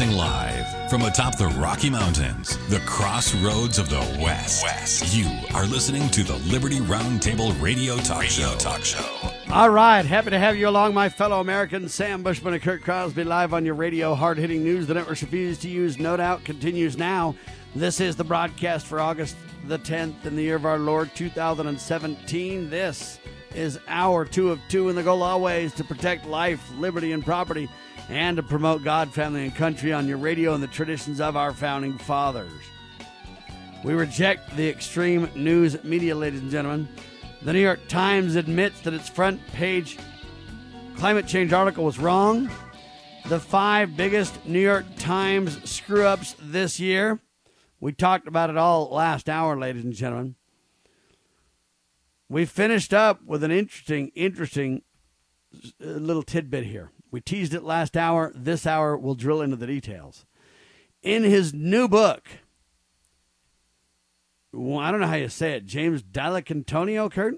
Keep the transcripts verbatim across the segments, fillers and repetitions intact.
Broadcasting live from atop the Rocky Mountains, the crossroads of the West. West. You are listening to the Liberty Roundtable Radio Talk Radio Show. Talk Show. All right, happy to have you along, my fellow Americans. Sam Bushman and Kurt Crosby live on your radio. Hard-hitting news the networks refuse to use, no doubt, continues now. This is the broadcast for August the tenth in the year of our Lord, two thousand seventeen. This is hour two of two, and the goal always to protect life, liberty, and property, and to promote God, family, and country on your radio and the traditions of our founding fathers. We reject the extreme news media, ladies and gentlemen. The New York Times admits that its front page climate change article was wrong. The five biggest New York Times screw-ups this year. We talked about it all last hour, ladies and gentlemen. We finished up with an interesting, interesting little tidbit here. We teased it last hour. This hour, we'll drill into the details. In his new book, well, I don't know how you say it, James Dall'Antonio, Kurt?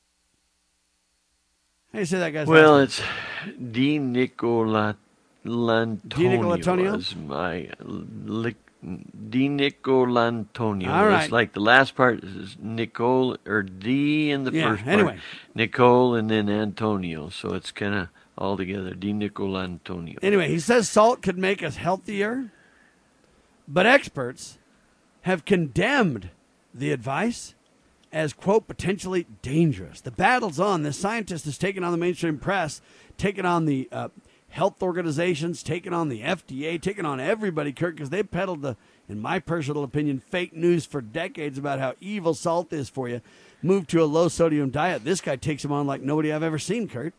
How do you say that guy's Well, name? it's Di Nicola Lantonio was my li, Di Nicolantonio. All right. It's like the last part is Nicole, or D in the Yeah, first part. anyway. Nicole and then Antonio. So it's kind of all together. Di Nicolantonio. Anyway, he says salt could make us healthier, but experts have condemned the advice as, quote, potentially dangerous. The battle's on. This scientist has taken on the mainstream press, taken on the uh, health organizations, taken on the F D A, taken on everybody, Kurt, because they peddled the, in my personal opinion, fake news for decades about how evil salt is for you. Move to a low-sodium diet. This guy takes him on like nobody I've ever seen, Kurt.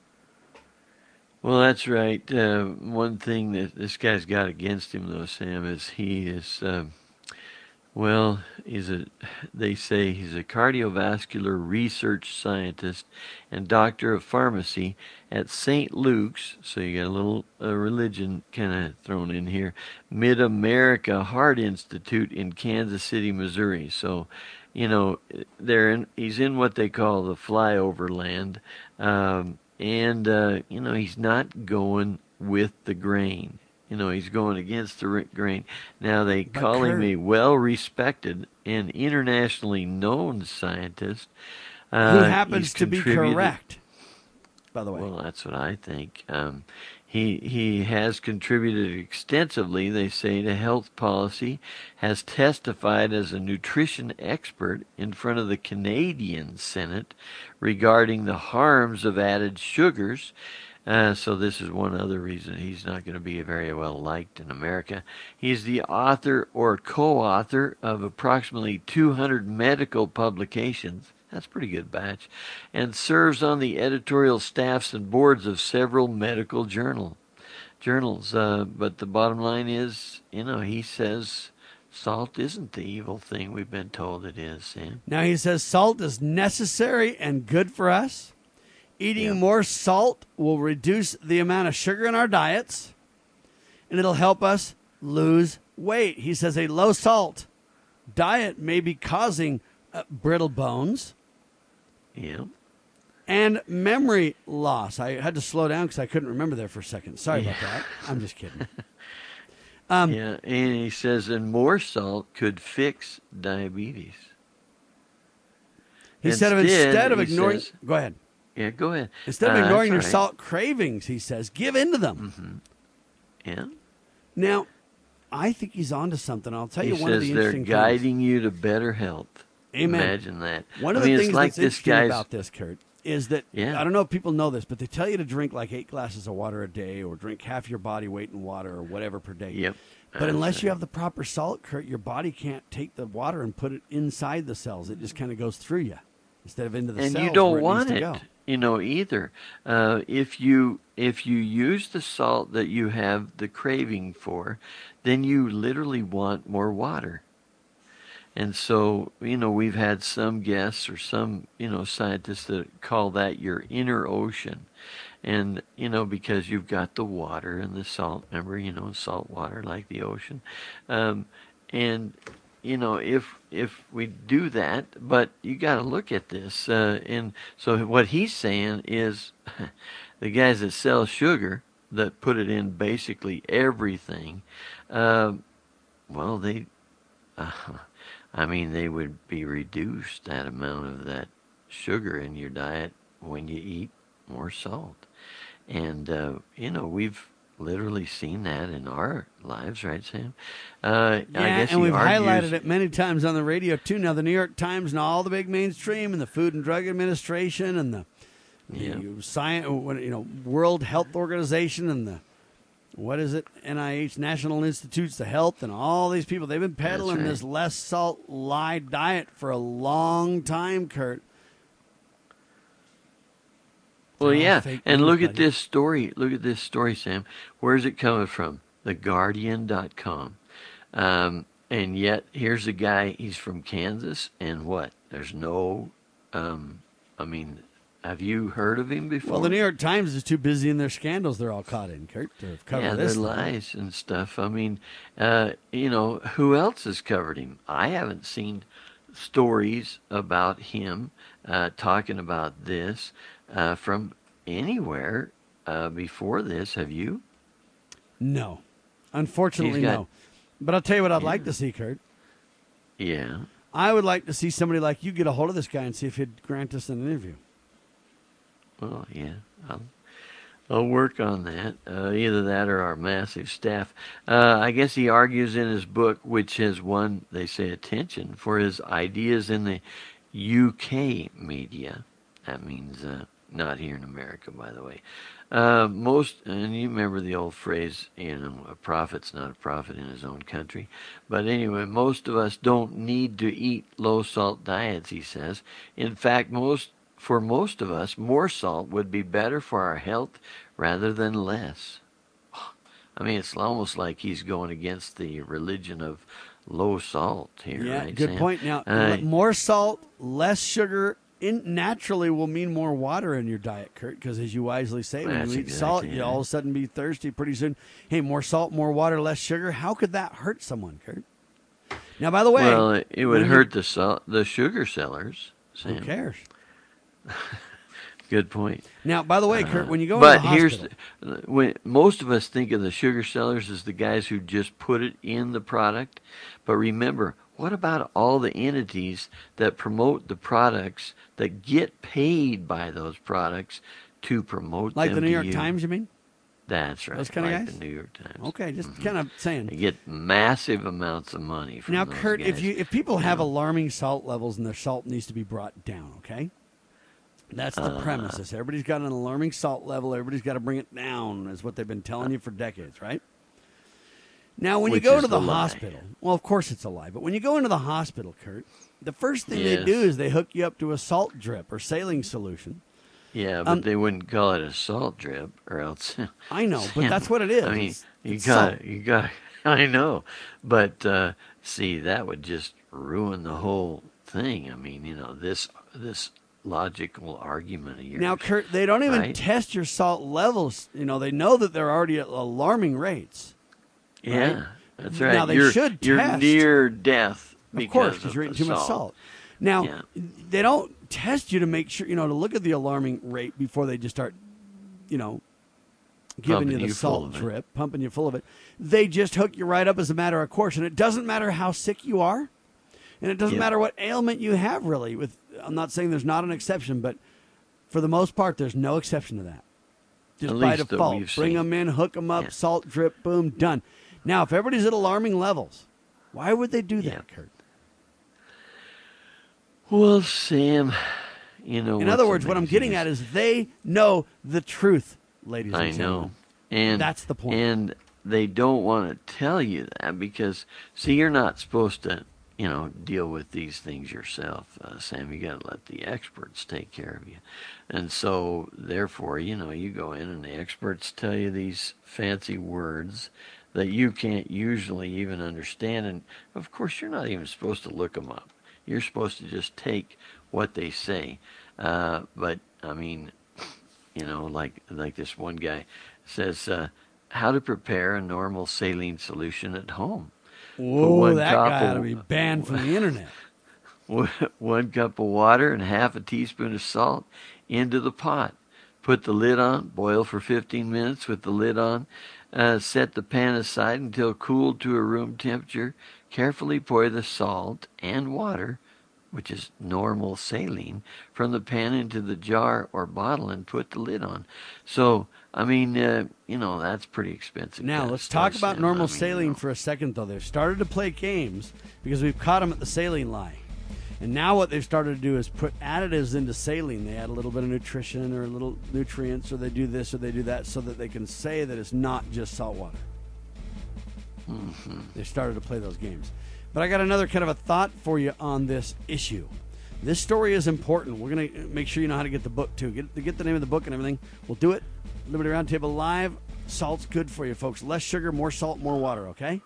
Well, that's right. Uh, one thing that this guy's got against him, though, Sam, is he is... Uh, Well, he's a, they say he's a cardiovascular research scientist and doctor of pharmacy at Saint Luke's, so you got a little uh, religion kind of thrown in here, Mid-America Heart Institute in Kansas City, Missouri. So, you know, they're in, he's in what they call the flyover land, um, and, uh, you know, he's not going with the grain. You know, he's going against the grain. Now, they But call him Kurt- a well-respected and internationally known scientist. Who Uh, happens he's to be contributed- correct, by the way. Well, that's what I think. Um, he he has contributed extensively, they say, to health policy, has testified as a nutrition expert in front of the Canadian Senate regarding the harms of added sugars. Uh, so this is one other reason he's not going to be very well liked in America. He's the author or co-author of approximately two hundred medical publications. That's a pretty good batch. And serves on the editorial staffs and boards of several medical journal journals. Uh, but the bottom line is, you know, he says salt isn't the evil thing we've been told it is, Sam. Now, he says salt is necessary and good for us. Eating Yeah. more salt will reduce the amount of sugar in our diets, and it'll help us lose weight. He says a low-salt diet may be causing uh, brittle bones Yeah. and memory loss. I had to slow down because I couldn't remember there for a second. Sorry about that. I'm just kidding. Um, Yeah, and he says, and more salt could fix diabetes. he said of instead of he ignoring... says- go ahead. Yeah, go ahead. Instead of Uh, ignoring your that's all right. salt cravings, he says, give in to them. Yeah. Now, I think he's onto something. I'll tell He you one of says the they're interesting guiding you to better health. Amen. Imagine that. One of I the mean, things it's like that's this interesting guy's, about this, Kurt, is that, Yeah. I don't know if people know this, but they tell you to drink like eight glasses of water a day or drink half your body weight in water or whatever per day. Yep. But That's unless you right. have the proper salt, Kurt, your body can't take the water and put it inside the cells. It just kind of goes through you instead of into the and cells you don't where it want needs it, to go. you know, either. Uh, if you if you use the salt that you have the craving for, then you literally want more water. And so, you know, we've had some guests or some, you know, scientists that call that your inner ocean. And, you know, because you've got the water and the salt, remember, you know, salt water like the ocean. Um, and, you know, if if we do that, but you got to look at this. Uh, and so what he's saying is the guys that sell sugar, that put it in basically everything, uh, well, they, uh, I mean, they would be reduced that amount of that sugar in your diet when you eat more salt. And, uh, you know, we've literally seen that in our lives, right, Sam? Uh, yeah, I guess and we've argues, highlighted it many times on the radio, too. Now, the New York Times and all the big mainstream and the Food and Drug Administration and the, Yeah. the science, you know, World Health Organization and the, what is it, N I H, National Institutes of Health, and all these people, they've been peddling right. this less salt light diet for a long time, Kurt. Well, They're all yeah, fake and news, look at buddy. this story. Look at this story, Sam. Where's it coming from? The Guardian dot com. Um, and yet, here's a guy, he's from Kansas, and what? There's no, um, I mean, have you heard of him before? Well, the New York Times is too busy in their scandals they're all caught in, Kurt, to cover yeah, this. their thing. lies and stuff. I mean, uh, you know, who else has covered him? I haven't seen stories about him uh, talking about this uh, from anywhere uh, before this. Have you? No. Unfortunately, He's got- no. But I'll tell you what I'd Yeah. like to see, Kurt. Yeah. I would like to see somebody like you get a hold of this guy and see if he'd grant us an interview. Well, yeah. I'll, I'll work on that. Uh, either that or our massive staff. Uh, I guess he argues in his book, which has won, they say, attention for his ideas in the U K media. That means uh, not here in America, by the way. Uh, most, and you remember the old phrase, you know, a prophet's not a prophet in his own country. But anyway, most of us don't need to eat low-salt diets, he says. In fact, most for most of us, more salt would be better for our health rather than less. I mean, it's almost like he's going against the religion of low salt here, Yeah, right, good Sam? point. Now, Uh, more salt, less sugar, in, naturally will mean more water in your diet, Kurt, because as you wisely say, when That's you eat salt, exactly you it. all of a sudden be thirsty pretty soon. Hey, more salt, more water, less sugar. How could that hurt someone, Kurt? Now, by the way, well, it, it would when you- hurt the salt, the sugar sellers. Sam. Who cares? Good point. Now, by the way, Kurt, when you go But into the here's hospital, the, when most of us think of the sugar sellers as the guys who just put it in the product. But remember, what about all the entities that promote the products that get paid by those products to promote like them the New to York you? Times, you mean? That's right. Those kind of like guys? the New York Times. Okay, just Mhm. kind of saying. They get massive amounts of money from Now, those Kurt, if guys. you if people have know. alarming salt levels and their salt needs to be brought down, okay? That's the Uh. premise. Is everybody's got an alarming salt level. Everybody's got to bring it down, is what they've been telling you for decades, right? Now, when Which you go is to the, the lie. hospital, well, of course it's a lie, but when you go into the hospital, Kurt, the first thing they Yes. do is they hook you up to a salt drip or saline solution. Yeah, but Um, they wouldn't call it a salt drip, or else. I know, but that's what it is. I mean, It's- you it's got, salt. you got. I know, but uh, see, that would just ruin the whole thing. I mean, you know, this this logical argument of yours. Now, Kurt, they don't even right? test your salt levels. You know, they know that they're already at alarming rates. yeah, right? that's right. Now, they you're, should You're test. near death Of because course, of because you're the eating too much salt. Now, Yeah. they don't test you to make sure, you know, to look at the alarming rate before they just start, you know, giving Pumping you the you full salt of it. drip, pumping you full of it. They just hook you right up as a matter of course. And it doesn't matter how sick you are. And it doesn't Yeah. matter what ailment you have, really. With I'm not saying there's not an exception, but for the most part, there's no exception to that. Just At by least that default, we've bring seen. them in, hook them up, Yeah. salt drip, boom, done. Now, if everybody's at alarming levels, why would they do that, Yeah. Kurt? Well, Sam, you know. In what's other words, what I'm amazing getting at is they know the truth, ladies and I gentlemen. know. And That's the point. And they don't want to tell you that because, see, you're not supposed to, you know, deal with these things yourself, uh, Sam. You got to let the experts take care of you. And so, therefore, you know, you go in and the experts tell you these fancy words that you can't usually even understand. And, of course, you're not even supposed to look them up. You're supposed to just take what they say. Uh, but, I mean, you know, like like this one guy says, uh, how to prepare a normal saline solution at home. Whoa, one that cup guy ought to of- be banned from the internet. One cup of water and half a teaspoon of salt into the pot. Put the lid on, boil for fifteen minutes with the lid on. Uh, set the pan aside until cooled to a room temperature. Carefully pour the salt and water, which is normal saline, from the pan into the jar or bottle and put the lid on. So, I mean, uh, you know, that's pretty expensive. Now, let's talk about normal I mean, saline you know. for a second, though. They've started to play games because we've caught them at the saline lie. And now what they've started to do is put additives into saline. They add a little bit of nutrition or a little nutrients, or they do this or they do that so that they can say that it's not just salt water. Mm-hmm. They started to play those games. But I got another kind of a thought for you on this issue. This story is important. We're going to make sure you know how to get the book, too. Get, get the name of the book and everything. We'll do it. Liberty Roundtable Live. Salt's good for you, folks. Less sugar, more salt, more water, okay?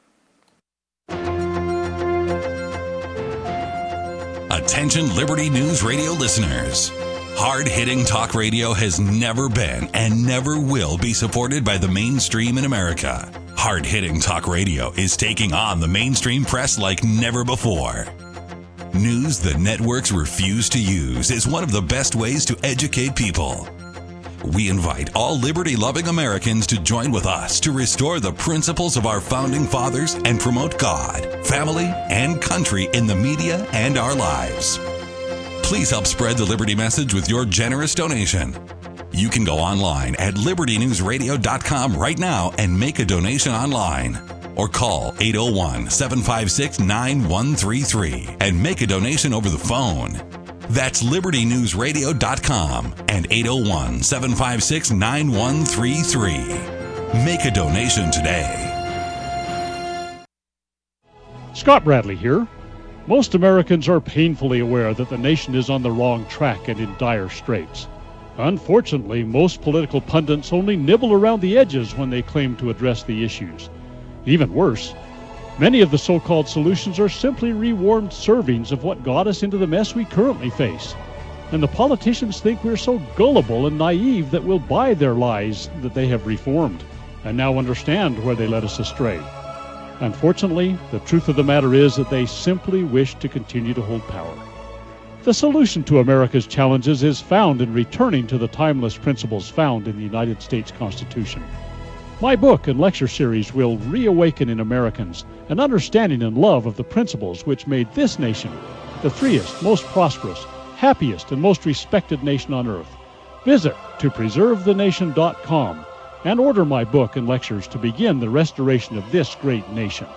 Attention Liberty News Radio listeners. Hard-hitting talk radio has never been and never will be supported by the mainstream in America. Hard-hitting talk radio is taking on the mainstream press like never before. News the networks refuse to use is one of the best ways to educate people. We invite all liberty-loving Americans to join with us to restore the principles of our founding fathers and promote God, family, and country in the media and our lives. Please help spread the Liberty message with your generous donation. You can go online at liberty news radio dot com right now and make a donation online. Or call eight oh one, seven five six, nine one three three and make a donation over the phone. That's liberty news radio dot com and eight oh one, seven five six, nine one three three. Make a donation today. Scott Bradley here. Most Americans are painfully aware that the nation is on the wrong track and in dire straits. Unfortunately, most political pundits only nibble around the edges when they claim to address the issues. Even worse, many of the so-called solutions are simply rewarmed servings of what got us into the mess we currently face. And the politicians think we're so gullible and naive that we'll buy their lies that they have reformed and now understand where they led us astray. Unfortunately, the truth of the matter is that they simply wish to continue to hold power. The solution to America's challenges is found in returning to the timeless principles found in the United States Constitution. My book and lecture series will reawaken in Americans an understanding and love of the principles which made this nation the freest, most prosperous, happiest, and most respected nation on earth. Visit to preserve the nation dot com and order my book and lectures to begin the restoration of this great nation.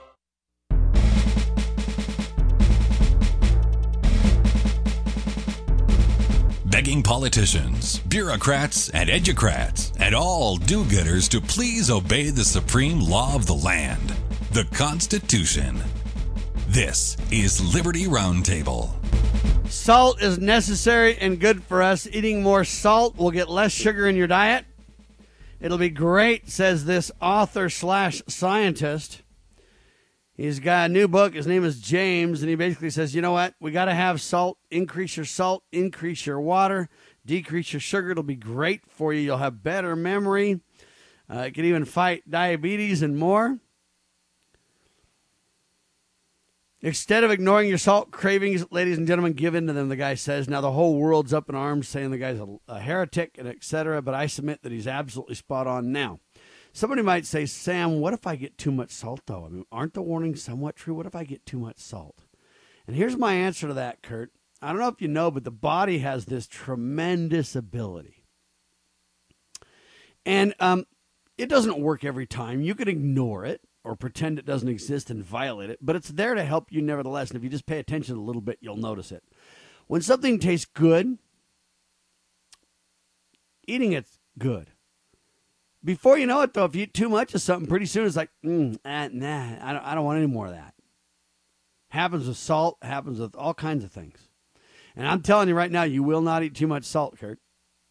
Begging politicians, bureaucrats, and educrats, and all do-gooders to please obey the supreme law of the land, the Constitution. This is Liberty Roundtable. Salt is necessary and good for us. Eating more salt will get less sugar in your diet. It'll be great, says this author slash scientist. He's got a new book. His name is James, and he basically says, you know what? We got to have salt. Increase your salt. Increase your water. Decrease your sugar. It'll be great for you. You'll have better memory. Uh, it can even fight diabetes and more. Instead of ignoring your salt cravings, ladies and gentlemen, give in to them, the guy says. Now, the whole world's up in arms saying the guy's a, a heretic and et cetera, but I submit that he's absolutely spot on now. Somebody might say, Sam, what if I get too much salt, though? I mean, aren't the warnings somewhat true? What if I get too much salt? And here's my answer to that, Kurt. I don't know if you know, but the body has this tremendous ability. And um, it doesn't work every time. You can ignore it or pretend it doesn't exist and violate it, but it's there to help you nevertheless. And if you just pay attention a little bit, you'll notice it. When something tastes good, eating it's good. Before you know it, though, if you eat too much of something, pretty soon it's like, mm, ah, nah, I don't, I don't want any more of that. Happens with salt, happens with all kinds of things. And I'm telling you right now, you will not eat too much salt, Kurt.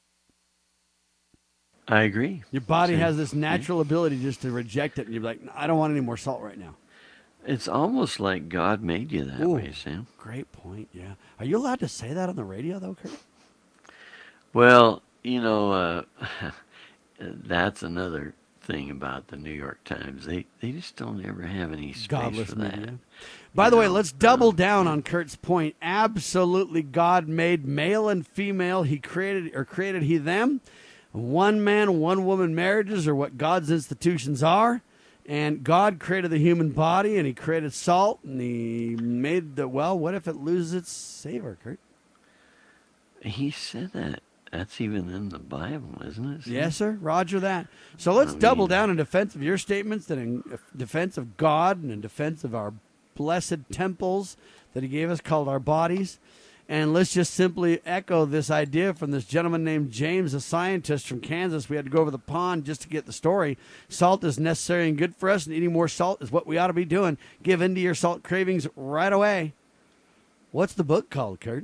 I agree. Your body Same. has this natural ability just to reject it, and you're like, I don't want any more salt right now. It's almost like God made you that Ooh, way, Sam. Great point, yeah. Are you allowed to say that on the radio, though, Kurt? Well, you know, uh, that's another thing about the New York Times. They they just don't ever have any space Godless for that. media. By You the way, know, let's double um, down on Kurt's point. Absolutely, God made male and female. He created, or created he them. One man, one woman marriages are what God's institutions are. And God created the human body, and he created salt, and he made the, well, what if it loses its savor, Kurt? He said that. That's even in the Bible, isn't it? Yes, sir. Roger that. So let's I double mean- down in defense of your statements, and in defense of God, and in defense of our blessed temples that he gave us called our bodies. And let's just simply echo this idea from this gentleman named James, a scientist from Kansas. We had to go over the pond just to get the story. Salt is necessary and good for us, and eating more salt is what we ought to be doing. Give in to your salt cravings right away. What's the book called, Kurt?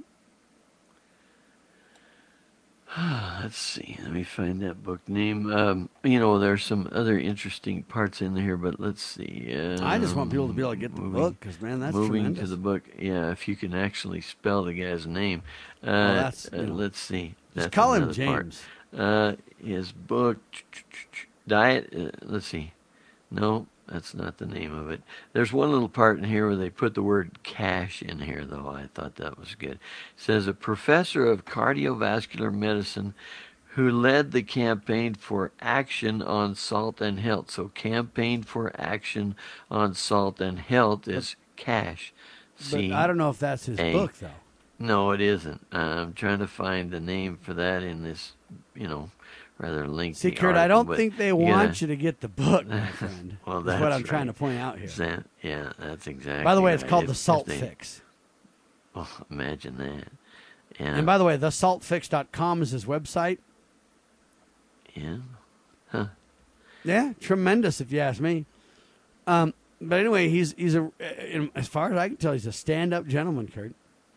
Let's see. Let me find that book name. Um, you know, there's some other interesting parts in there, but let's see. Um, I just want people to be able to get the moving, book, because, man, that's moving tremendous. to the book. Yeah, if you can actually spell the guy's name. Uh, Well, that's, you uh, know, let's see. Just That's call him another part. James. Uh, his book, Diet. Uh, let's see. No, that's not the name of it. There's one little part in here where they put the word cash in here, though. I thought that was good. It says a professor of cardiovascular medicine who led the campaign for action on salt and health. So campaign for action on salt and health is cash. But I don't know if that's his A. book, though. No, it isn't. Uh, I'm trying to find the name for that in this, you know, rather lengthy See, Kurt, article, I don't but think they you want gotta- you to get the book, my friend. Well, That's that's what I'm trying to right. point out here. Is that- yeah, that's exactly By the way, it's right. called If- the if Salt they- Fix. Oh, imagine that. Yeah. And by the way, the salt fix dot com is his website. yeah. Huh. Yeah, tremendous if you ask me. Um, but anyway, he's he's a uh, as far as I can tell, he's a stand-up gentleman, Kurt.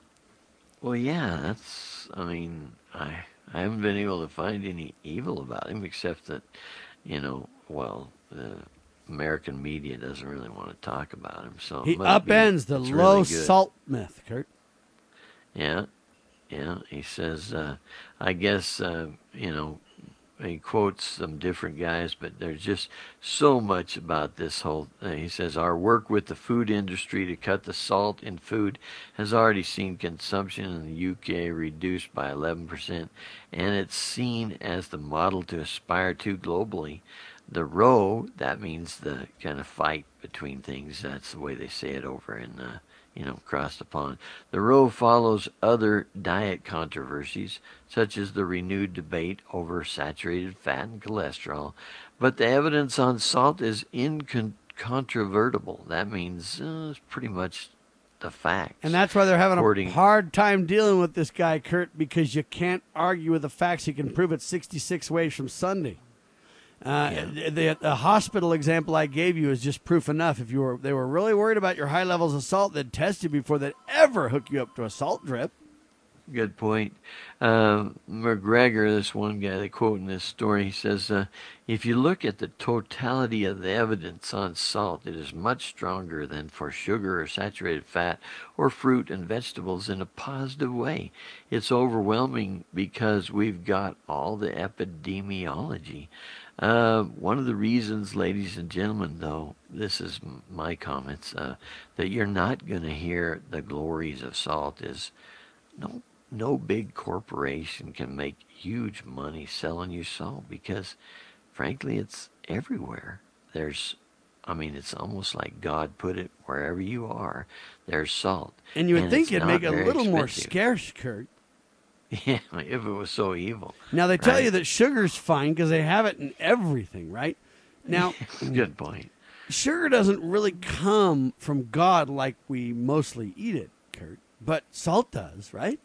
Well, yeah, that's, I mean, I I haven't been able to find any evil about him except that, you know, well, the American media doesn't really want to talk about him. So it He must be- upends the it's low really good. salt myth, Kurt. Yeah, yeah. He says, uh, I guess, uh, you know, he quotes some different guys, but there's just so much about this whole thing. He says, our work with the food industry to cut the salt in food has already seen consumption in the U K reduced by eleven percent, and it's seen as the model to aspire to globally. The row, that means the kind of fight between things. That's the way they say it over in, uh, you know, across the pond. The row follows other diet controversies, such as the renewed debate over saturated fat and cholesterol. But the evidence on salt is incontrovertible. That means uh, it's pretty much the facts. And that's why they're having According- a hard time dealing with this guy, Kurt, because you can't argue with the facts. He can prove it sixty-six ways from Sunday. Uh, Yeah. the, the hospital example I gave you is just proof enough. If you were, they were really worried about your high levels of salt, they'd test you before they'd ever hook you up to a salt drip. Good point. Um, McGregor, this one guy they quote in this story, he says, uh, if you look at the totality of the evidence on salt, it is much stronger than for sugar or saturated fat or fruit and vegetables in a positive way. It's overwhelming because we've got all the epidemiology. Uh, one of the reasons, ladies and gentlemen, though, this is m- my comments, uh, that you're not going to hear the glories of salt is no no big corporation can make huge money selling you salt because, frankly, it's everywhere. There's, I mean, it's almost like God put it wherever you are, there's salt. And you would think it's it'd not make it a very little more expensive. scarce, Kurt. Yeah, if it was so evil. Now, they tell Right. you that sugar's fine because they have it in everything, right? Now, Good point. sugar doesn't really come from God like we mostly eat it, Kurt. But salt does, right?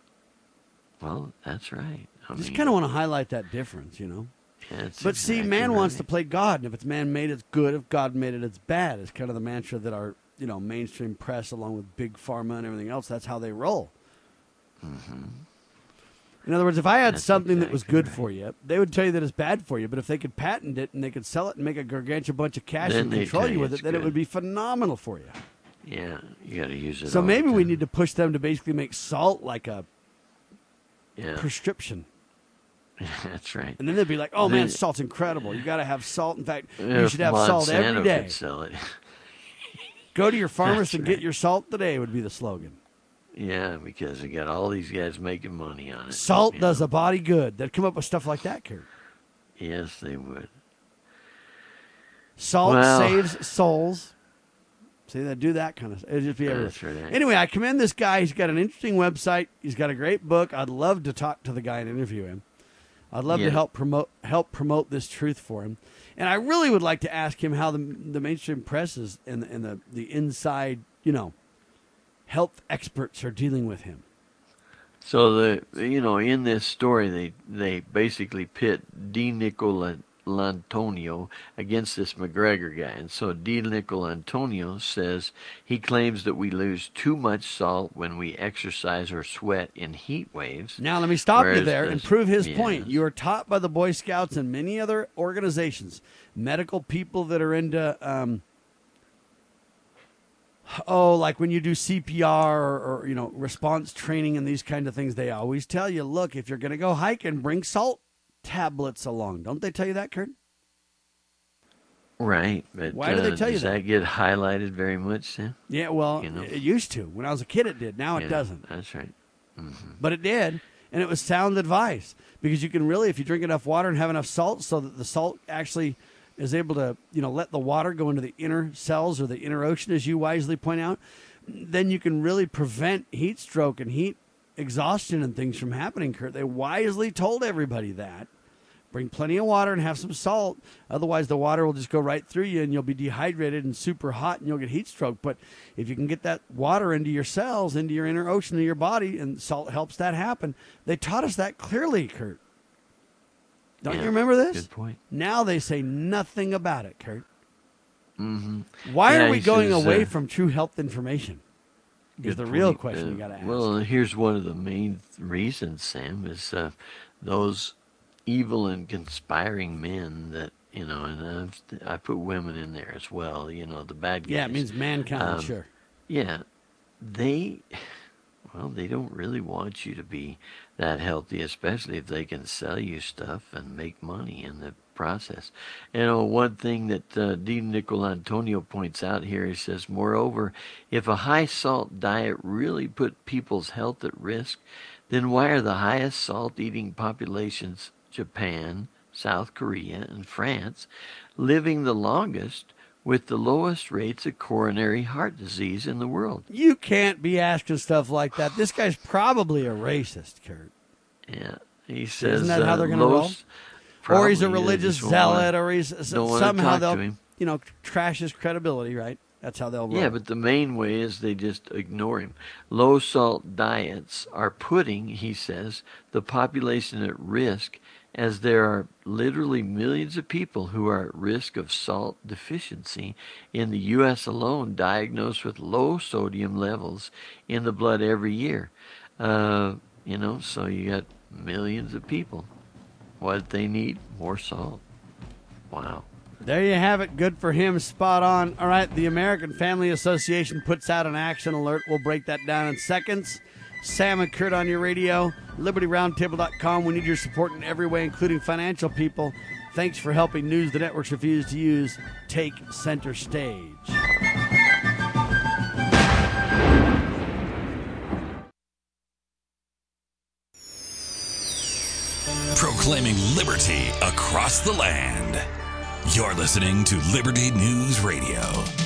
Well, that's right. I Just mean, kind of want to highlight that difference, you know? that's But see, exactly man wants right. to play God, and if it's man made, it's good. If God made it, it's bad. It's kind of the mantra that our, you know, mainstream press, along with big pharma and everything else, that's how they roll. Mm-hmm. In other words, if I had That's something that was exactly good right. for you, they would tell you that it's bad for you. But if they could patent it and they could sell it and make a gargantuan bunch of cash Then and they'd control tell you you with it, it's then it good. would be phenomenal for you. Yeah, you got to use it. So all the maybe we time. need to push them to basically make salt like a Yeah. prescription. That's right. And then they'd be like, "Oh man, The- salt's incredible. You got to have salt. In fact, you If should have Monsanto salt every day. could sell it. Go to your pharmacist That's and right. get your salt today." Would be the slogan. Yeah, because they got all these guys making money on it. Salt you does know. a body good. They'd come up with stuff like that, Kurt. Yes, they would. Salt Well- saves souls. See, they do that kind of stuff. It'd just be everywhere. That's right. Anyway, I commend this guy. He's got an interesting website. He's got a great book. I'd love to talk to the guy and interview him. I'd love Yeah. to help promote help promote this truth for him. And I really would like to ask him how the the mainstream press is and the, and the, the inside, you know, health experts are dealing with him. So the you know in this story they they basically pit Di Nicolantonio against this McGregor guy, and so Di Nicolantonio says he claims that we lose too much salt when we exercise or sweat in heat waves. Now, let me stop you Whereas there and this- prove his yes. point. You are taught by the Boy Scouts and many other organizations, medical people that are into, um, oh, like when you do C P R or, or, you know, response training and these kind of things, they always tell you, look, if you're going to go hiking, bring salt tablets along. Don't they tell you that, Kurt? Right, but Why do they uh, tell you does that? that get highlighted very much then? Yeah, well, You know. it used to. When I was a kid, it did. Now it Yeah, doesn't. That's right. But it did, and it was sound advice because you can really, if you drink enough water and have enough salt, so that the salt actually is able to, you know, let the water go into the inner cells or the inner ocean, as you wisely point out, then you can really prevent heat stroke and heat exhaustion and things from happening, Kurt. They wisely told everybody that. Bring plenty of water and have some salt. Otherwise, the water will just go right through you and you'll be dehydrated and super hot and you'll get heat stroke. But if you can get that water into your cells, into your inner ocean of your body, and salt helps that happen, they taught us that clearly, Kurt. Don't Yeah, you remember this? Good point. Now they say nothing about it, Kurt. Mm-hmm. Why Yeah, are we he going says, away uh, from true health information? Is Good the real point. question Uh, you got to ask. Well, here's one of the main th- reasons, Sam, is uh, those evil and conspiring men that, you know, and I've, I put women in there as well, you know, the bad guys. yeah, it means mankind, Um, sure. Yeah, they, well, they don't really want you to be that healthy, especially if they can sell you stuff and make money in the process. You know, one thing that uh, Dean Nicolantonio points out here, he says, moreover, if a high salt diet really put people's health at risk, then why are the highest salt eating populations, Japan, South Korea, and France, living the longest with the lowest rates of coronary heart disease in the world? You can't be asking stuff like that. This guy's probably a racist, Kurt. Yeah, he says. Isn't that how uh, they're gonna low- roll? Or he's a probably, they religious just won't zealot, wanna- or he's don't wanna somehow talk to they'll, him. you know, trash his credibility, right? That's how they'll roll. Yeah, but the main way is they just ignore him. Low salt diets are putting, he says, the population at risk, as there are literally millions of people who are at risk of salt deficiency in the U S alone, diagnosed with low sodium levels in the blood every year. Uh, you know, so you got millions of people. What they need? More salt. Wow. There you have it. Good for him. Spot on. All right, the American Family Association puts out an action alert. We'll break that down in seconds. Sam and Kurt on your radio, liberty roundtable dot com. We need your support in every way, including financial people. Thanks for helping news the networks refuse to use take center stage. Proclaiming liberty across the land. You're listening to Liberty News Radio.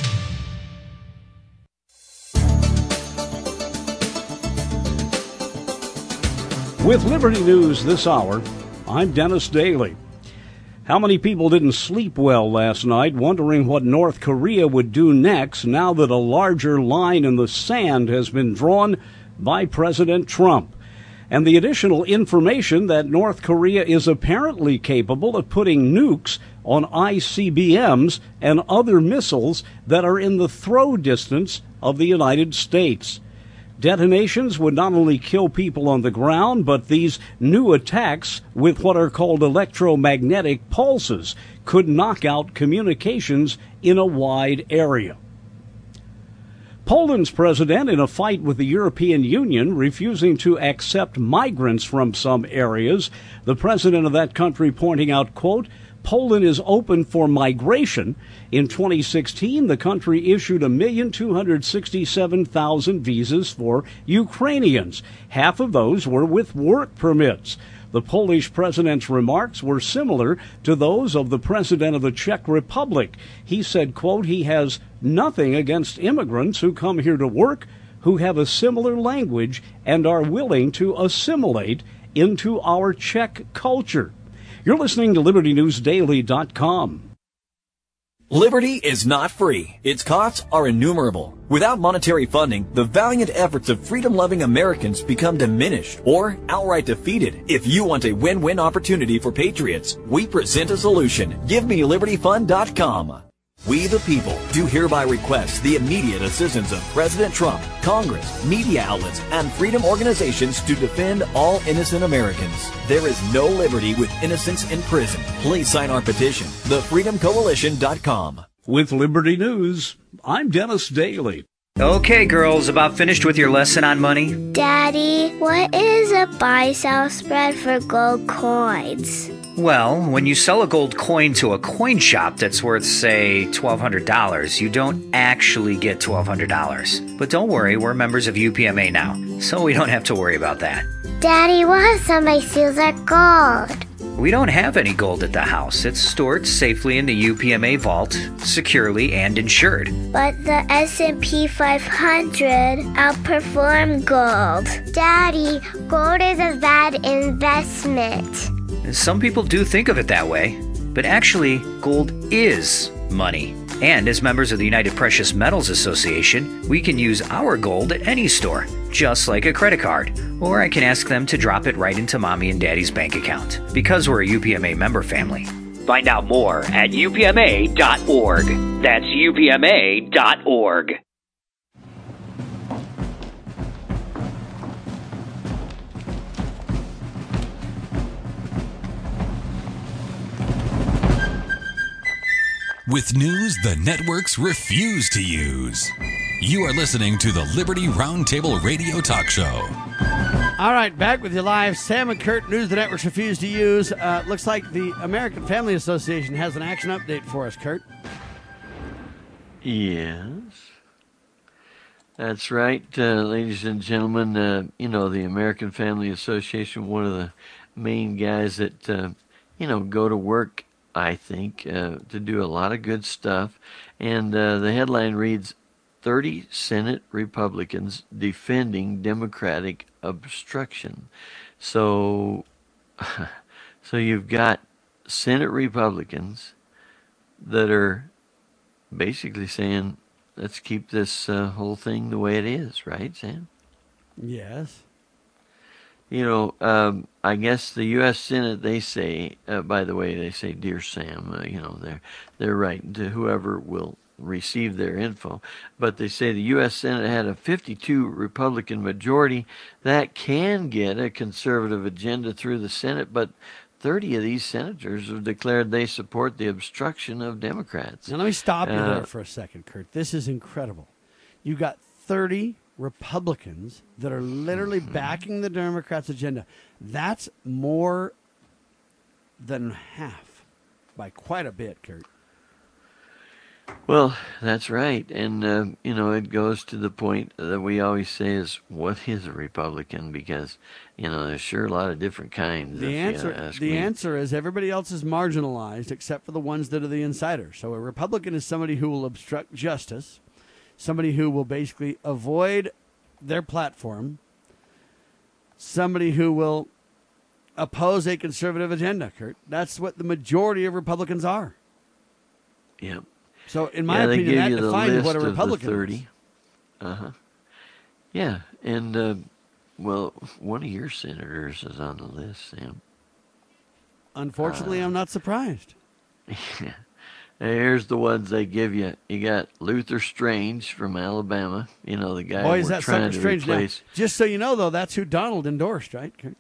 With Liberty News this hour, I'm Dennis Daly. How many people didn't sleep well last night wondering what North Korea would do next now that a larger line in the sand has been drawn by President Trump? And the additional information that North Korea is apparently capable of putting nukes on I C B Ms and other missiles that are in the throw distance of the United States. Detonations would not only kill people on the ground, but these new attacks with what are called electromagnetic pulses could knock out communications in a wide area. Poland's president in a fight with the European Union, refusing to accept migrants from some areas. The president of that country pointing out, quote, Poland is open for migration. In twenty sixteen, the country issued one million two hundred sixty-seven thousand visas for Ukrainians. Half of those were with work permits. The Polish president's remarks were similar to those of the president of the Czech Republic. He said, quote, he has nothing against immigrants who come here to work, who have a similar language and are willing to assimilate into our Czech culture. You're listening to Liberty News Daily dot com. Liberty is not free. Its costs are innumerable. Without monetary funding, the valiant efforts of freedom-loving Americans become diminished or outright defeated. If you want a win-win opportunity for patriots, we present a solution. Give me Liberty Fund dot com. We the people do hereby request the immediate assistance of President Trump, Congress, media outlets, and freedom organizations to defend all innocent Americans. There is no liberty with innocents in prison. Please sign our petition, the freedom coalition dot com. With Liberty News, I'm Dennis Daly. Okay, girls, about finished with your lesson on money? Daddy, what is a buy-sell spread for gold coins? Well, when you sell a gold coin to a coin shop that's worth, say, twelve hundred dollars, you don't actually get twelve hundred dollars. But don't worry, we're members of U P M A now, so we don't have to worry about that. Daddy, what if somebody steals our gold? We don't have any gold at the house. It's stored safely in the U P M A vault, securely and insured. But the S and P five hundred outperformed gold. Daddy, gold is a bad investment. Some people do think of it that way, but actually, gold is money. And as members of the United Precious Metals Association, we can use our gold at any store, just like a credit card. Or I can ask them to drop it right into Mommy and Daddy's bank account, because we're a U P M A member family. Find out more at U P M A dot org. That's U P M A dot org. With news the networks refuse to use. You are listening to the Liberty Roundtable Radio Talk Show. All right, back with you live. Sam and Kurt, news the networks refuse to use. Uh, looks like the American Family Association has an action update for us, Kurt. Yes. That's right, uh, ladies and gentlemen. Uh, you know, the American Family Association, one of the main guys that, uh, you know, go to work, I think, uh, to do a lot of good stuff. And uh, the headline reads, thirty Senate Republicans defending Democratic obstruction. So, so you've got Senate Republicans that are basically saying, let's keep this uh, whole thing the way it is, right, Sam? Yes. You know, um, I guess the U S Senate, they say, uh, by the way, they say, dear Sam, uh, you know, they're, they're writing to whoever will receive their info. But they say the U S Senate had a fifty-two Republican majority that can get a conservative agenda through the Senate, but thirty of these senators have declared they support the obstruction of Democrats. Now, let me stop you Uh, there for a second, Kurt. This is incredible. You got thirty Republicans that are literally backing the Democrats' agenda. That's more than half, by quite a bit, Kurt. Well, that's right. And, uh, you know, it goes to the point that we always say is, what is a Republican? Because, you know, there's sure a lot of different kinds. The if you answer, ask the me. answer is everybody else is marginalized except for the ones that are the insiders. So a Republican is somebody who will obstruct justice, somebody who will basically avoid their platform, somebody who will oppose a conservative agenda, Kurt. That's what the majority of Republicans are. Yep. So, in my yeah, they opinion, give that you the defines list what a of the Republican thirty. is. Uh-huh. Yeah, and, uh, well, one of your senators is on the list, Sam. Unfortunately, Uh, I'm not surprised. Yeah. Here's the ones they give you. You got Luther Strange from Alabama. You know, the guy Boy, we're is that trying sucker to strange now. replace. Just so you know, though, that's who Donald endorsed, right? Kurt?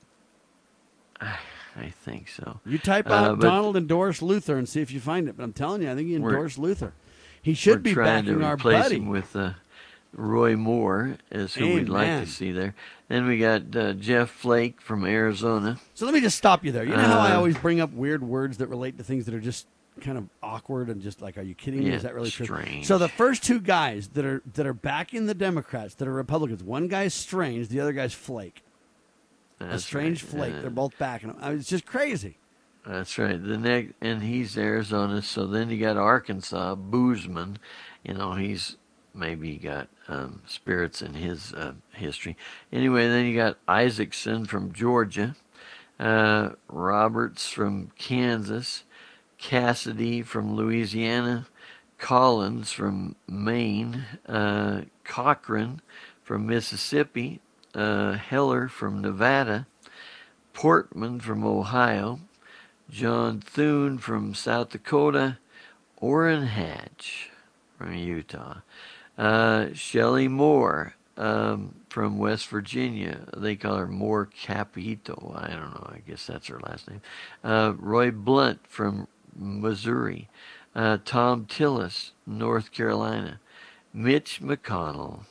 I think so. You type Uh, out but Donald endorsed Luther and see if you find it. But I'm telling you, I think he We're- endorsed Luther. He should we're be trying backing to our replace buddy. him with uh, Roy Moore is who we'd like Amen. to see there. Then we got uh, Jeff Flake from Arizona. So let me just stop you there. You know how I Uh, always bring up weird words that relate to things that are just kind of awkward and just like, are you kidding me? Yeah, Is that really true? strange. So the first two guys that are that are backing the Democrats, that are Republicans, one guy's Strange, the other guy's Flake. A That's Strange right. Flake. Uh, They're both backing him. I mean, it's just crazy. That's right. The next, and he's Arizona. So then you got Arkansas, Boozman. You know, he's maybe got um, spirits in his uh, history. Anyway, then you got Isaacson from Georgia, uh, Roberts from Kansas, Cassidy from Louisiana, Collins from Maine, uh, Cochran from Mississippi, uh, Heller from Nevada, Portman from Ohio, John Thune from South Dakota, Orrin Hatch from Utah, uh, Shelley Moore um, from West Virginia. They call her Moore Capito. I don't know. I guess that's her last name. Uh, Roy Blunt from Missouri, uh, Tom Tillis, North Carolina, Mitch McConnell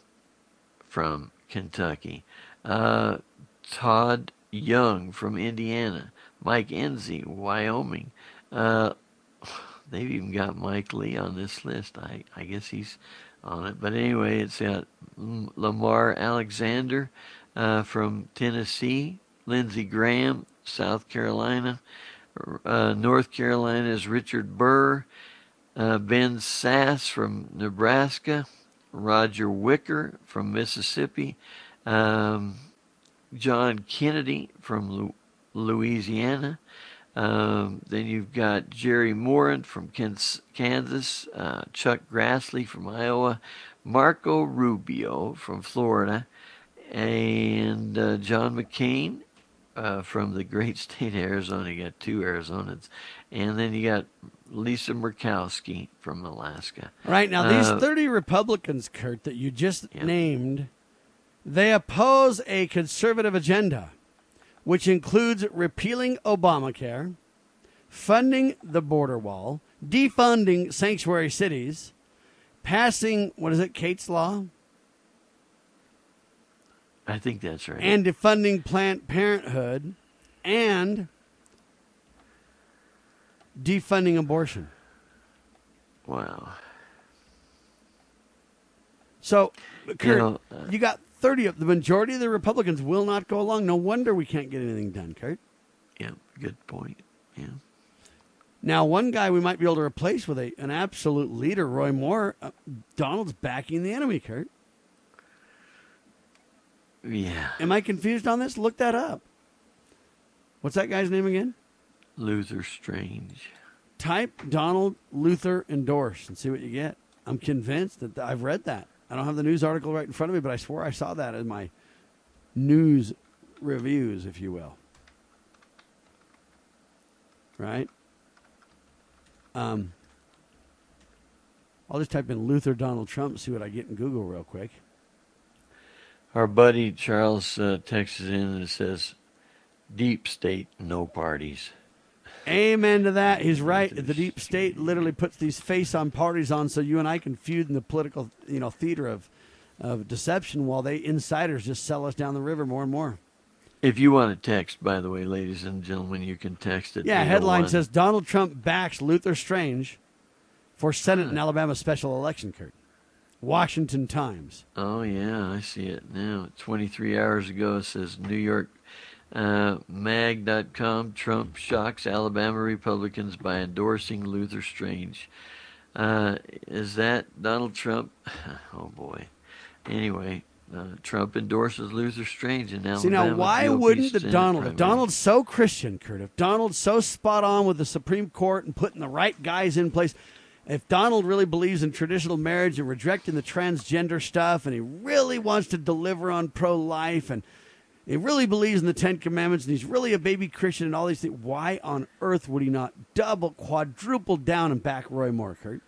from Kentucky, uh, Todd Young from Indiana, Mike Enzi, Wyoming. Uh, they've even got Mike Lee on this list. I, I guess he's on it. But anyway, it's got Lamar Alexander uh, from Tennessee, Lindsey Graham, South Carolina. Uh, North Carolina is Richard Burr, uh, Ben Sass from Nebraska, Roger Wicker from Mississippi, um, John Kennedy from Lu- Louisiana. Um, then you've got Jerry Moran from Kansas, uh, Chuck Grassley from Iowa, Marco Rubio from Florida, and uh, John McCain uh, from the great state of Arizona. You got two Arizonans. And then you got Lisa Murkowski from Alaska. Right now, these Uh, thirty Republicans, Kurt, that you just yeah. named, they oppose a conservative agenda, which includes repealing Obamacare, funding the border wall, defunding sanctuary cities, passing, what is it, Kate's Law, I think that's right. and defunding Planned Parenthood, and defunding abortion. Wow. So, Kurt, You know, uh, you got thirty of the majority of the Republicans will not go along. No wonder we can't get anything done, Kurt. Yeah, good point. Yeah. Now, one guy we might be able to replace with a an absolute leader, Roy Moore. Uh, Donald's backing the enemy, Kurt. Yeah. Am I confused on this? Look that up. What's that guy's name again? Luther Strange. Type Donald Luther endorse and see what you get. I'm convinced that I've read that. I don't have the news article right in front of me, but I swore I saw that in my news reviews, if you will. Right? Um, I'll just type in Luther Donald Trump, see what I get in Google real quick. Our buddy Charles uh, texts in and says, deep state, no parties. Amen to that. He's right. The deep state literally puts these face-on parties on so you and I can feud in the political, you know, theater of, of deception while they insiders just sell us down the river more and more. If you want to text, by the way, ladies and gentlemen, you can text it. Yeah, headline says Donald Trump backs Luther Strange for Senate in Alabama special election, Kurt. Washington Times. Oh, yeah, I see it now. twenty-three hours ago, it says New York uh, mag dot com, Trump shocks Alabama Republicans by endorsing Luther Strange. Uh, is that Donald Trump? Oh, boy. Anyway, uh, Trump endorses Luther Strange in Alabama. See, now, why G O P wouldn't the Senate Donald, if primary. Donald's so Christian, Kurt, if Donald's so spot on with the Supreme Court and putting the right guys in place, if Donald really believes in traditional marriage and rejecting the transgender stuff, and he really wants to deliver on pro-life, and he really believes in the Ten Commandments, and he's really a baby Christian and all these things, why on earth would he not double, quadruple down and back Roy Moore, Kurt?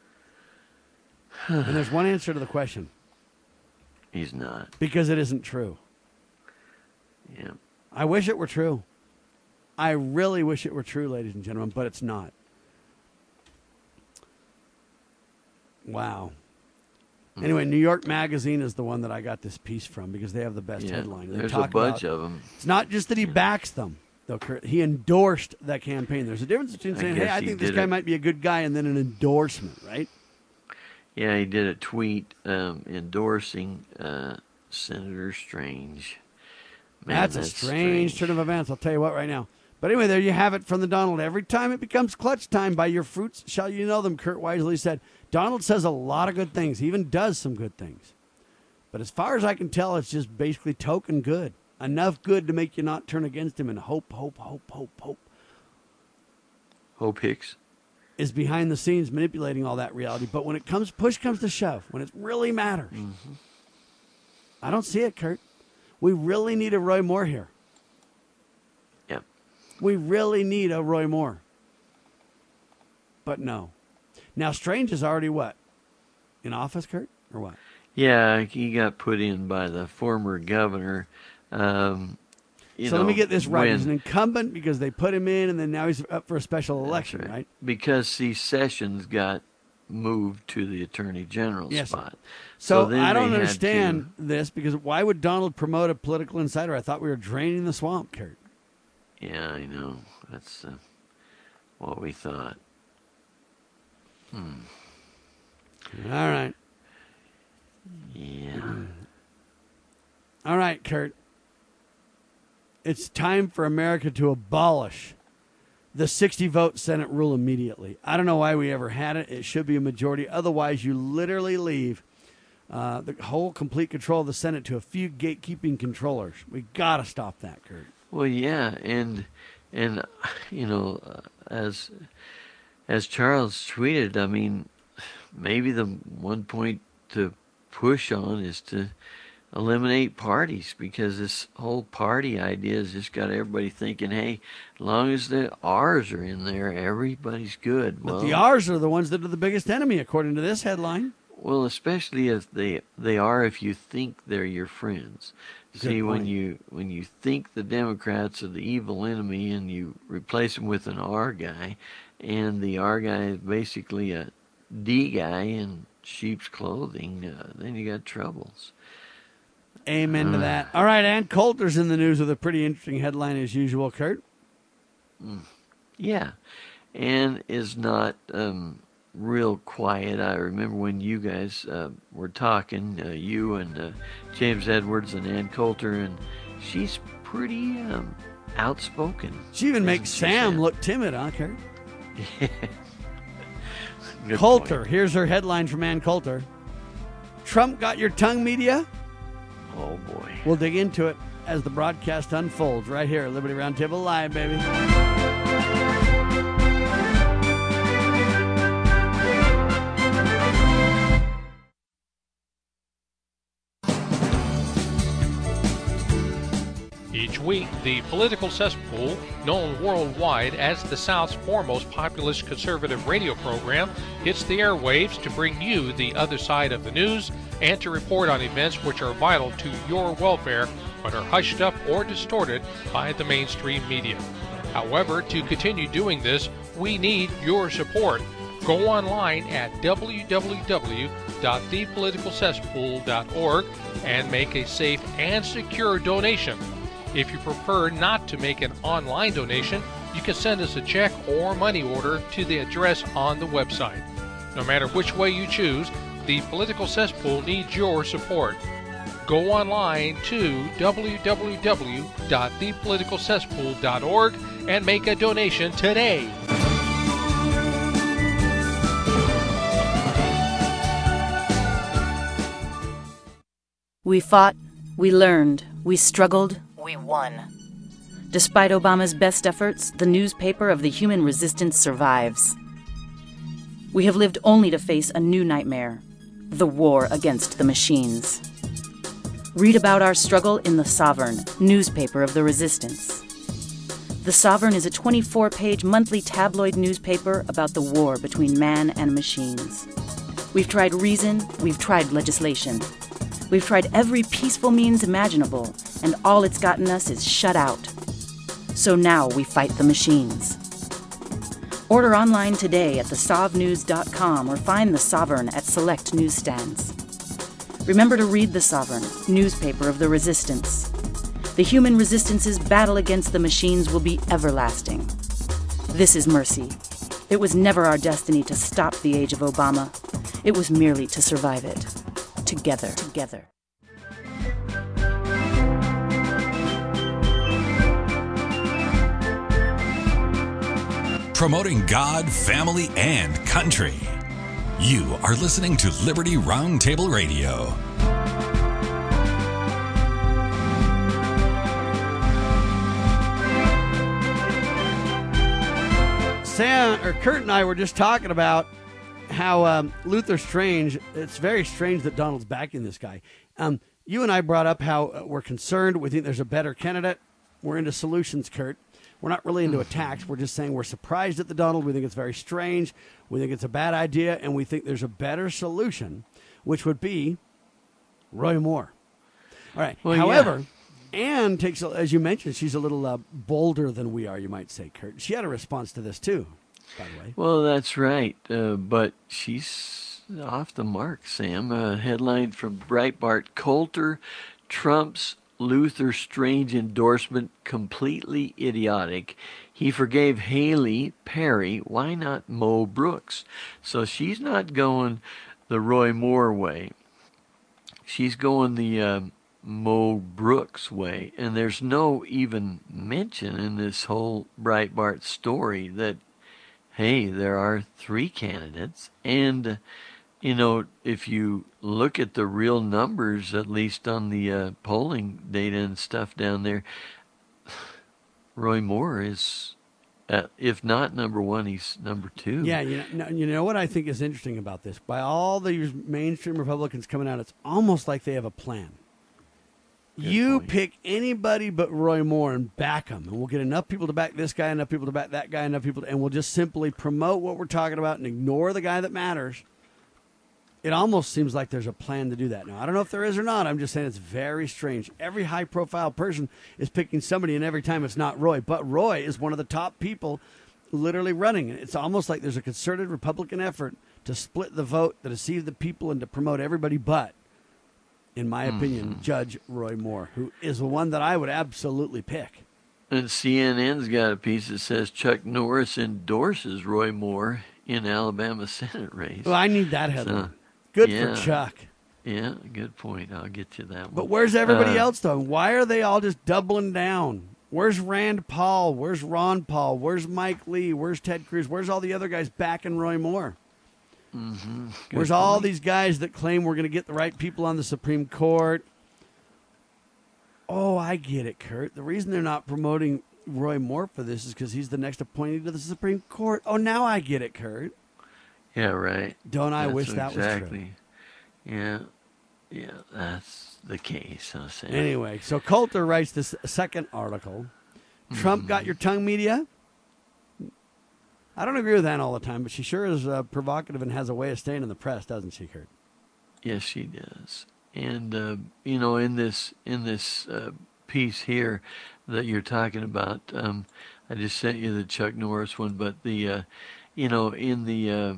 And there's one answer to the question. He's not. Because it isn't true. Yeah. I wish it were true. I really wish it were true, ladies and gentlemen, but it's not. Wow. Anyway, New York Magazine is the one that I got this piece from because they have the best yeah, headline. They there's talk a bunch about, of them. It's not just that he yeah. backs them, though, Kurt. He endorsed that campaign. There's a difference between I saying, hey, guess I he think this did guy it. might be a good guy, and then an endorsement, right? Yeah, he did a tweet um, endorsing uh, Senator Strange. Man, that's, that's a strange, strange turn of events, I'll tell you what right now. But anyway, there you have it from the Donald. Every time it becomes clutch time, by your fruits shall you know them, Kurt Wisely said. Donald says a lot of good things. He even does some good things. But as far as I can tell, it's just basically token good. Enough good to make you not turn against him, and hope, hope, hope, hope, hope. Hope Hicks is behind the scenes manipulating all that reality. But when it comes, push comes to shove, when it really matters, mm-hmm. I don't see it, Kurt. We really need a Roy Moore here. Yep. We really need a Roy Moore. But no. Now, Strange is already what? In office, Kurt? Or what? Yeah, he got put in by the former governor. Um, you so know, let me get this right. when, he's an incumbent because they put him in, and then now he's up for a special election, right. right? Because see, Sessions got moved to the attorney general yes. spot. So, so then I don't they had understand to, this, because why would Donald promote a political insider? I thought we were draining the swamp, Kurt. Yeah, I know. That's uh, what we thought. Hmm. All right. Yeah. All right, Kurt. It's time for America to abolish the sixty-vote Senate rule immediately. I don't know why we ever had it. It should be a majority. Otherwise, you literally leave uh, the whole complete control of the Senate to a few gatekeeping controllers. We got to stop that, Kurt. Well, yeah, and and you know, uh, as as Charles tweeted, I mean, maybe the one point to push on is to eliminate parties, because this whole party idea has just got everybody thinking, hey, as long as the R's are in there, everybody's good. But well, the R's are the ones that are the biggest enemy, according to this headline. Well, especially if they they are if you think they're your friends. Good See, point. when you when you think the Democrats are the evil enemy and you replace them with an R guy, and the R guy is basically a D guy in sheep's clothing, uh, then you got troubles. Amen uh, to that. All right, Ann Coulter's in the news with a pretty interesting headline as usual, Kurt. Yeah, Ann is not um, real quiet. I remember when you guys uh, were talking, uh, you and uh, James Edwards and Ann Coulter, and she's pretty um, outspoken. She even makes she, Sam Sam? look timid, huh, Kurt? Good Coulter, point. here's her headline from Ann Coulter. Trump got your tongue, media? Oh, boy. We'll dig into it as the broadcast unfolds right here at Liberty Roundtable Live, baby. Each week, the Political Cesspool, known worldwide as the South's foremost populist conservative radio program, hits the airwaves to bring you the other side of the news and to report on events which are vital to your welfare but are hushed up or distorted by the mainstream media. However, to continue doing this, we need your support. Go online at w w w dot the political cesspool dot org and make a safe and secure donation. If you prefer not to make an online donation, you can send us a check or money order to the address on the website. No matter which way you choose, the Political Cesspool needs your support. Go online to w w w dot the political cesspool dot org and make a donation today. We fought, we learned, we struggled, we won. Despite Obama's best efforts, the newspaper of the human resistance survives. We have lived only to face a new nightmare, the war against the machines. Read about our struggle in The Sovereign, newspaper of the resistance. The Sovereign is a twenty-four page monthly tabloid newspaper about the war between man and machines. We've tried reason, we've tried legislation. We've tried every peaceful means imaginable, and all it's gotten us is shut out. So now we fight the machines. Order online today at the sov news dot com or find The Sovereign at select newsstands. Remember to read The Sovereign, newspaper of the resistance. The human resistance's battle against the machines will be everlasting. This is Mercy. It was never our destiny to stop the age of Obama. It was merely to survive it. Together. Together. Promoting God, family, and country. You are listening to Liberty Roundtable Radio. Sam, or Kurt and I were just talking about how um, Luther Strange, it's very strange that Donald's backing this guy. Um, you and I brought up how uh, we're concerned. We think there's a better candidate. We're into solutions, Kurt. We're not really into attacks. We're just saying we're surprised at the Donald. We think it's very strange. We think it's a bad idea, and we think there's a better solution, which would be Roy Moore. All right. Well, However, yeah. Anne takes, as you mentioned, she's a little uh, bolder than we are, you might say, Kurt. She had a response to this, too, by the way. Well, that's right, uh, but she's off the mark, Sam. A headline from Breitbart, Coulter Trump's Luther Strange endorsement completely idiotic. He forgave Haley Perry. Why not Mo Brooks? So she's not going the Roy Moore way. She's going the uh, Mo Brooks way. And there's no even mention in this whole Breitbart story that, hey, there are three candidates. And, you know, if you look at the real numbers, at least on the uh, polling data and stuff down there, Roy Moore is, uh, if not number one, he's number two. Yeah, you know, you know what I think is interesting about this? By all these mainstream Republicans coming out, it's almost like they have a plan. Good you point. pick anybody but Roy Moore and back him, and we'll get enough people to back this guy, enough people to back that guy, enough people, to, and we'll just simply promote what we're talking about and ignore the guy that matters. It almost seems like there's a plan to do that. Now, I don't know if there is or not. I'm just saying it's very strange. Every high-profile person is picking somebody, and every time it's not Roy. But Roy is one of the top people literally running. It's almost like there's a concerted Republican effort to split the vote, to deceive the people, and to promote everybody but, in my mm-hmm. opinion, Judge Roy Moore, who is the one that I would absolutely pick. And C N N's got a piece that says Chuck Norris endorses Roy Moore in Alabama Senate race. Well, I need that headline. So, Good yeah. for Chuck. Yeah, good point. I'll get you that one. But where's everybody uh, else, though? Why are they all just doubling down? Where's Rand Paul? Where's Ron Paul? Where's Mike Lee? Where's Ted Cruz? Where's all the other guys backing Roy Moore? Mm-hmm. Where's point. all these guys that claim we're going to get the right people on the Supreme Court? Oh, I get it, Kurt. The reason they're not promoting Roy Moore for this is because he's the next appointee to the Supreme Court. Oh, now I get it, Kurt. Yeah, right. Don't I that's wish that exactly. was true? Yeah, yeah, that's the case. I'll say. Anyway, so Coulter writes this second article. Trump mm-hmm. got your tongue, media? I don't agree with Ann all the time, but she sure is uh, provocative and has a way of staying in the press, doesn't she, Kurt? Yes, she does. And uh, you know, in this in this uh, piece here that you're talking about, um, I just sent you the Chuck Norris one, but the uh, you know, in the uh,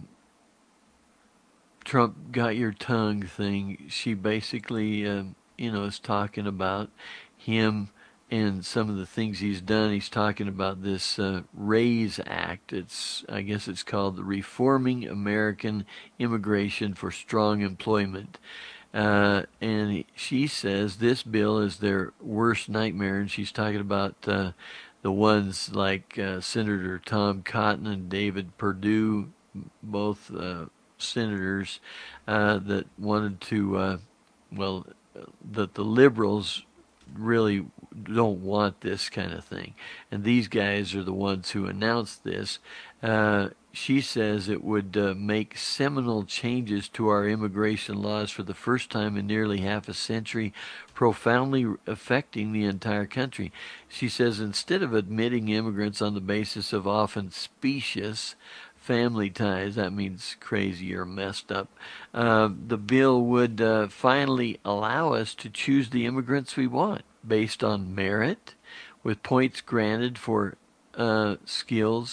Trump got your tongue thing, she basically, uh, you know, is talking about him and some of the things he's done. He's talking about this uh, RAISE Act. It's, I guess it's called the Reforming American Immigration for Strong Employment. Uh, and she says this bill is their worst nightmare, and she's talking about uh, the ones like uh, Senator Tom Cotton and David Perdue, both uh, senators uh, that wanted to, uh, well, that the liberals really don't want this kind of thing. And these guys are the ones who announced this. Uh, she says it would uh, make seminal changes to our immigration laws for the first time in nearly half a century, profoundly affecting the entire country. She says instead of admitting immigrants on the basis of often specious family ties, that means crazy or messed up, uh, the bill would uh, finally allow us to choose the immigrants we want based on merit, with points granted for uh, skills,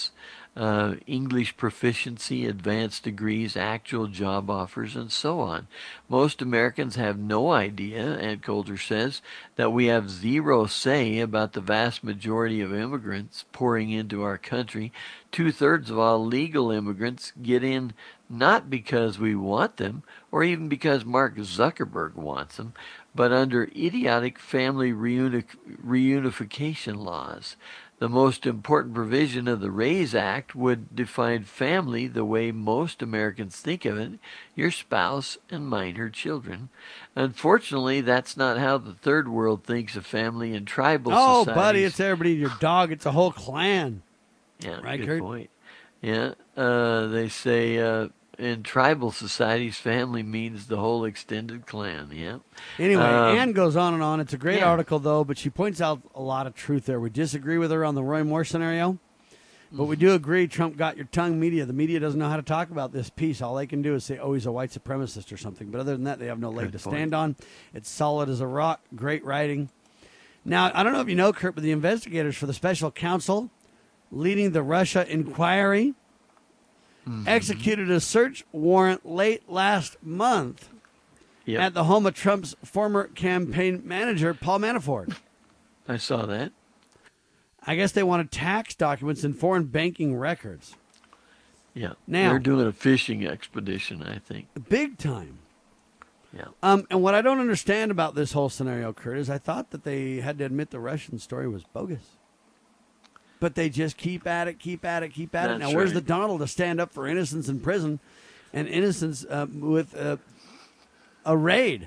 uh, English proficiency, advanced degrees, actual job offers, and so on. Most Americans have no idea, Ed Coulter says, that we have zero say about the vast majority of immigrants pouring into our country. Two-thirds of all legal immigrants get in not because we want them, or even because Mark Zuckerberg wants them, but under idiotic family reuni- reunification laws. The most important provision of the RAISE Act would define family the way most Americans think of it, your spouse and minor children. Unfortunately, that's not how the third world thinks of family and tribal oh, societies. Oh, buddy, it's everybody, your dog, it's a whole clan. Yeah, right, good Kurt? point. Yeah, uh, they say uh, in tribal societies, family means the whole extended clan. Yeah. Anyway, um, Ann goes on and on. It's a great yeah. article, though, but she points out a lot of truth there. We disagree with her on the Roy Moore scenario, but we do agree Trump got your tongue media. The media doesn't know how to talk about this piece. All they can do is say, oh, he's a white supremacist or something. But other than that, they have no leg Good to point. stand on. It's solid as a rock. Great writing. Now, I don't know if you know, Kurt, but the investigators for the special counsel leading the Russia inquiry mm-hmm. executed a search warrant late last month yep. at the home of Trump's former campaign manager, Paul Manafort. I saw that. I guess they wanted tax documents and foreign banking records. Yeah. Now, they're doing a fishing expedition, I think. Big time. Yeah. Um, and what I don't understand about this whole scenario, Kurt, is I thought that they had to admit the Russian story was bogus. But they just keep at it, keep at it, keep at That's it. Now, where's right. the Donald to stand up for innocence in prison and innocence uh, with uh, a raid?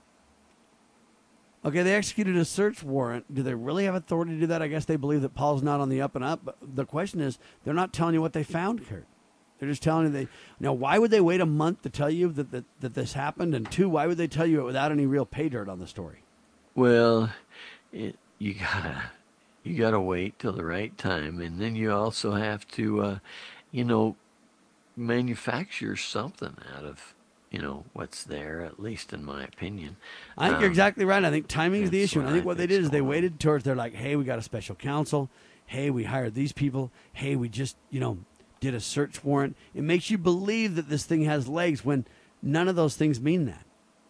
Okay, they executed a search warrant. Do they really have authority to do that? I guess they believe that Paul's not on the up and up. But the question is, they're not telling you what they found, Kurt. They're just telling you they. Now, why would they wait a month to tell you that, that, that this happened? And two, why would they tell you it without any real pay dirt on the story? Well, it, you gotta. You got to wait till the right time, and then you also have to, uh, you know, manufacture something out of, you know, what's there, at least in my opinion. I think um, you're exactly right. I think timing is the issue. And I think I what they think's did is they going on. waited towards, they're like, hey, we got a special counsel. Hey, we hired these people. Hey, we just, you know, did a search warrant. It makes you believe that this thing has legs when none of those things mean that.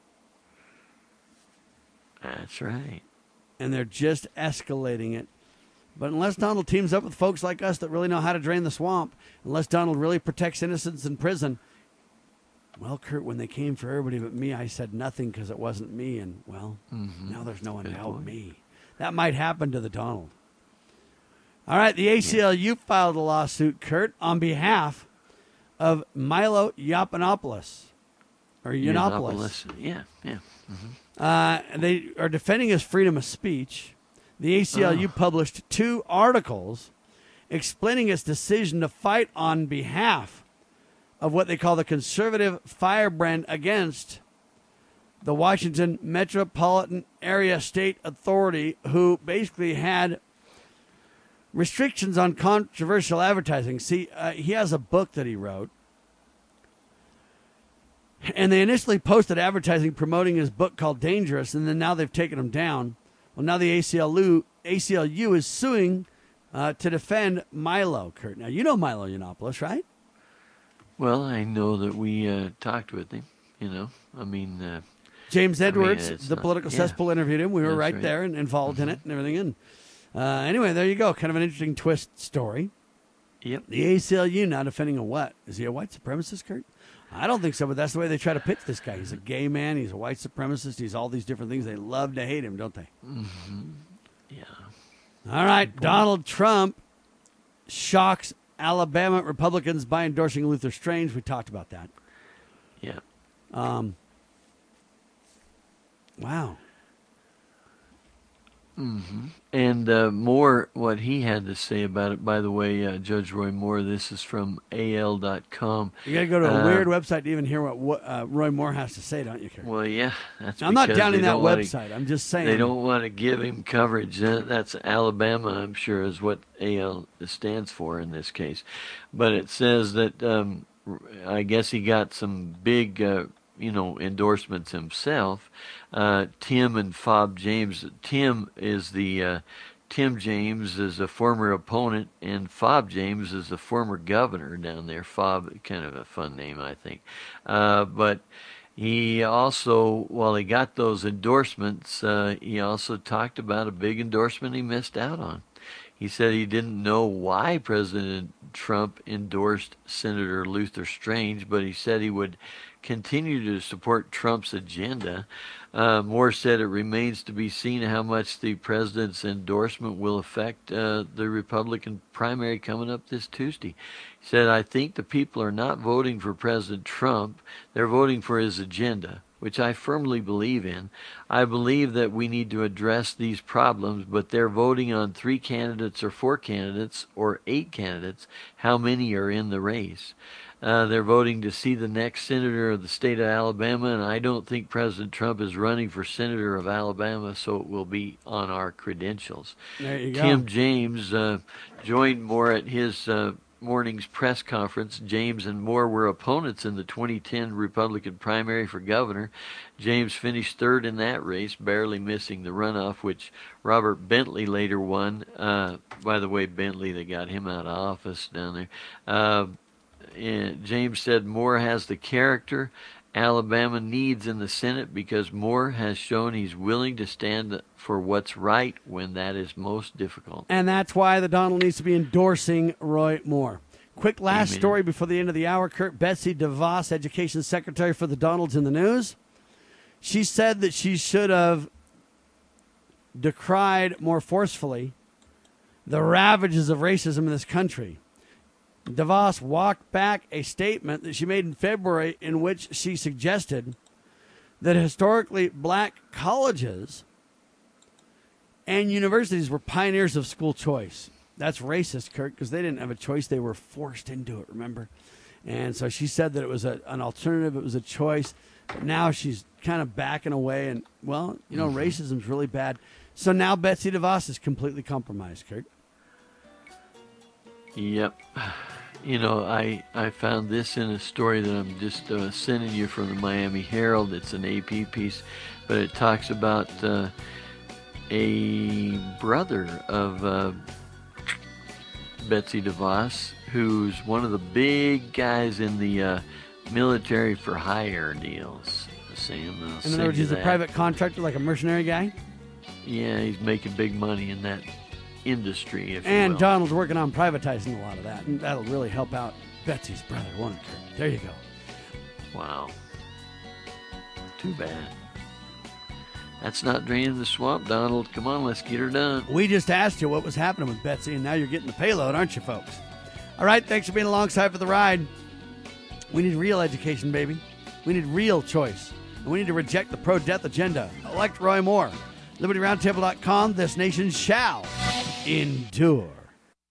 That's right. And they're just escalating it. But unless Donald teams up with folks like us that really know how to drain the swamp, unless Donald really protects innocents in prison, well, Kurt, when they came for everybody but me, I said nothing because it wasn't me. And, well, mm-hmm. now there's no one Good to help point. me. That might happen to the Donald. All right, the A C L U yeah. filed a lawsuit, Kurt, on behalf of Milo Yiannopoulos. Or Yiannopoulos. Yeah, yeah. Mm-hmm. Uh, they are defending his freedom of speech. The A C L U oh. published two articles explaining its decision to fight on behalf of what they call the conservative firebrand against the Washington Metropolitan Area State Authority, who basically had restrictions on controversial advertising. See, uh, he has a book that he wrote, and they initially posted advertising promoting his book called Dangerous, and then now they've taken him down. Well, now the A C L U, A C L U is suing uh, to defend Milo, Kurt. Now, you know Milo Yiannopoulos, right? Well, I know that we uh, talked with him, you know. I mean... Uh, James Edwards, I mean, the not, political yeah. cesspool, interviewed him. We were That's right, right. there and involved mm-hmm. in it and everything. And uh, anyway, there you go. Kind of an interesting twist story. Yep. The A C L U now defending a what? Is he a white supremacist, Kurt? I don't think so, but that's the way they try to pitch this guy. He's a gay man. He's a white supremacist. He's all these different things. They love to hate him, don't they? Mm-hmm. Yeah. All right. Donald Trump shocks Alabama Republicans by endorsing Luther Strange. We talked about that. Yeah. Um. Wow. Mm-hmm. And uh, more what he had to say about it. By the way, uh, Judge Roy Moore, this is from A L dot com. You got to go to a uh, weird website to even hear what, what uh, Roy Moore has to say, don't you, Kurt? Well, yeah. That's I'm not because downing they that don't wanna- website. I'm just saying. They don't want to give him coverage. That- That's Alabama, I'm sure, is what A L stands for in this case. But it says that um, I guess he got some big, uh, you know, endorsements himself. Uh, Tim and Fob James. Tim is the uh, Tim James is a former opponent, and Fob James is a former governor down there. Fob, kind of a fun name, I think. Uh, but he also, while he got those endorsements, uh, he also talked about a big endorsement he missed out on. He said he didn't know why President Trump endorsed Senator Luther Strange, but he said he would continue to support Trump's agenda. Uh, Moore said it remains to be seen how much the president's endorsement will affect uh, the Republican primary coming up this Tuesday. He said, I think the people are not voting for President Trump. They're voting for his agenda, which I firmly believe in. I believe that we need to address these problems, but they're voting on three candidates or four candidates or eight candidates. How many are in the race? Uh, they're voting to see the next senator of the state of Alabama, and I don't think President Trump is running for senator of Alabama, so it will be on our credentials. There you go. Tim James uh, joined Moore at his uh, morning's press conference. James and Moore were opponents in the twenty ten Republican primary for governor. James finished third in that race, barely missing the runoff, which Robert Bentley later won. Uh, by the way, Bentley, they got him out of office down there. Uh, And James said Moore has the character Alabama needs in the Senate because Moore has shown he's willing to stand for what's right when that is most difficult. And that's why the Donald needs to be endorsing Roy Moore. Quick last Amen. Story before the end of the hour. Kurt, Betsy DeVos, Education Secretary for the Donalds, in the news. She said that she should have decried more forcefully the ravages of racism in this country. DeVos walked back a statement that she made in February in which she suggested that historically black colleges and universities were pioneers of school choice. That's racist, Kurt, because they didn't have a choice. They were forced into it, remember? And so she said that it was a, an alternative. It was a choice. But now she's kind of backing away. And, well, you know, mm-hmm. racism's really bad. So now Betsy DeVos is completely compromised, Kurt. Yep. You know, I, I found this in a story that I'm just uh, sending you from the Miami Herald. It's an A P piece, but it talks about uh, a brother of uh, Betsy DeVos, who's one of the big guys in the uh, military for hire deals. Sam, I'll in other words, he's that. a private contractor, like a mercenary guy? Yeah, he's making big money in that industry, if and you will. Donald's working on privatizing a lot of that, and that'll really help out Betsy's brother, won't it, Kurt? There you go. Wow. Too bad. That's not draining the swamp, Donald. Come on, let's get her done. We just asked you what was happening with Betsy, and now you're getting the payload, aren't you, folks? All right, thanks for being alongside for the ride. We need real education, baby. We need real choice. And we need to reject the pro-death agenda. Elect Roy Moore. Liberty Roundtable dot com. This nation shall endure.